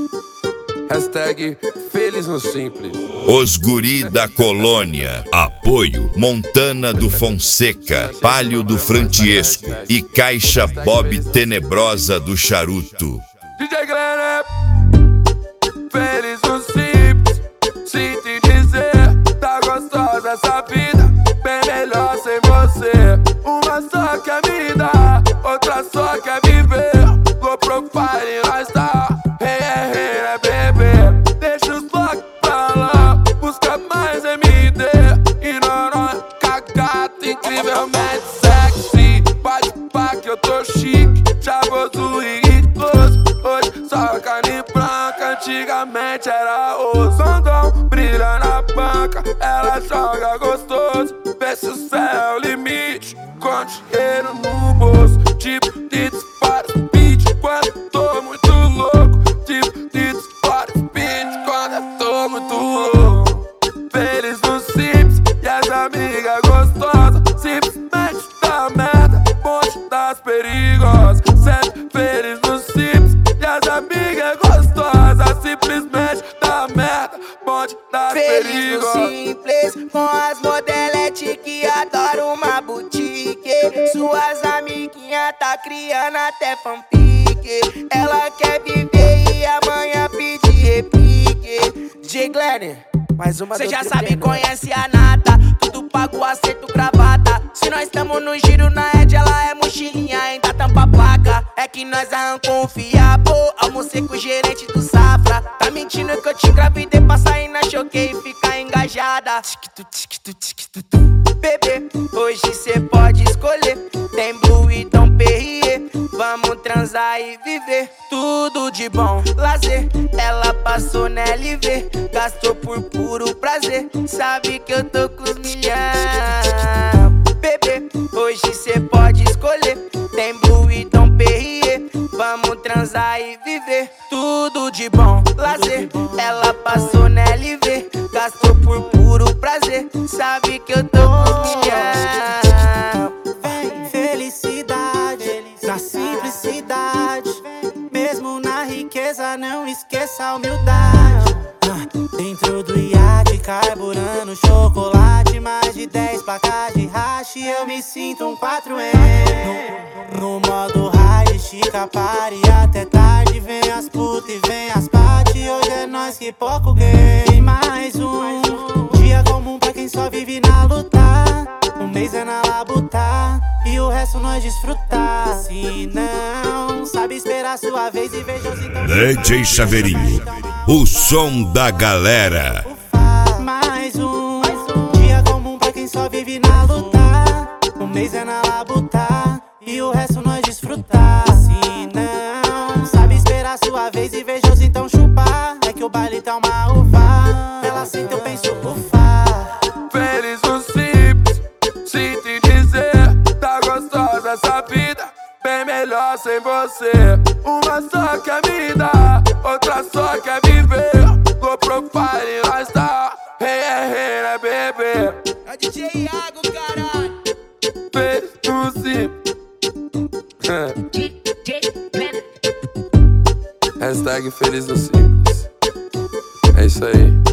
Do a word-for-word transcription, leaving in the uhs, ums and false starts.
Hashtag feliz no simples. Os guri da colônia. Apoio Montana do Fonseca, Palio do Frantiesco e Caixa Bob Tenebrosa do Charuto. D J Glenn, feliz no simples. Sinto dizer, tá gostosa essa vida, bem melhor sem você. Uma só quer me dar, outra só quer viver. Low profile e nós tá. Hey, hey, hey, né, bebê? Deixa os blocos pra lá, busca mais M D. E não, não, cagata, incrivelmente sexy. Pode pá que eu tô chique, chavoso e ricoso. Hoje só carne branca, antigamente era osso. Sondão brilha na banca, ela joga gostoso. Vê se o céu é o limite, com dinheiro no bolso. Tipo de disparo speed, quando tô muito louco. Tipo de disparo speed, quando eu tô muito louco. Feliz no simples, e as amigas gostosas. Simplesmente da merda, bonde das perigosas. Sempre feliz no simples, e as amigas gostosas. Simplesmente da merda, bonde das Feliz perigosas. no simples, com as modeletes que adoram uma boutique. Suas amiguinhas tá criando até fanfic. Ela quer viver e amanhã pedir repique. D J Glenn, mais uma. Cê já sabe, conhece a nata. Tudo pago, acerto, gravata. Se nós tamo no giro na Ed, ela é mochilinha, ainda tampa a placa. É que nós arrancou um fiapo, almocei com o gerente do Safra. Tá mentindo que eu te engravidei pra sair na choquei e ficar engajada. Tic-tu, tic-tu, tic-tu. Bebê, hoje cê pode escolher. Tem Blue e Dom Perrier. Vamos transar e viver tudo de bom lazer. Ela passou na L V, gastou por puro prazer. Sabe que eu tô com os milhão. Bebê, hoje cê pode escolher. Tem Blue e Dom Perrier. Vamos transar e viver tudo de bom lazer. Ela passou na L V, gastou por puro prazer. Sabe que eu tô com os milhão. Vem felicidade na simplicidade, mesmo na riqueza não esqueça a humildade. Ah, dentro do iate carburando chocolate, mais de dez placas de hash, eu me sinto um quatro M. No, no modo high, estica, pare até tarde. Vem as putas e vem as party, hoje é nós que pouco game. Mais um dia comum pra quem só vive na luta. Um mês é na labuta e o resto nós desfrutar. Se não sabe esperar sua vez e veja os então. D J Chaveirinho, o som da galera. Mais um dia comum pra quem só vive na luta. Um mês é na labuta e o resto nós desfrutar. Se não sabe esperar sua vez e veja os então chupar. É que o baile tá uma uva, ela senta eu penso ufa. Feliz no simples, sinto em dizer, tá gostosa essa vida, bem melhor sem você. Uma só quer me dar, outra só quer viver. Low profile e nós tá. Hey, hey, hey, né, bebê? É o D J Iago, caralho. Feliz no simples. D J Glenn. Hashtag feliz no simples. É isso aí.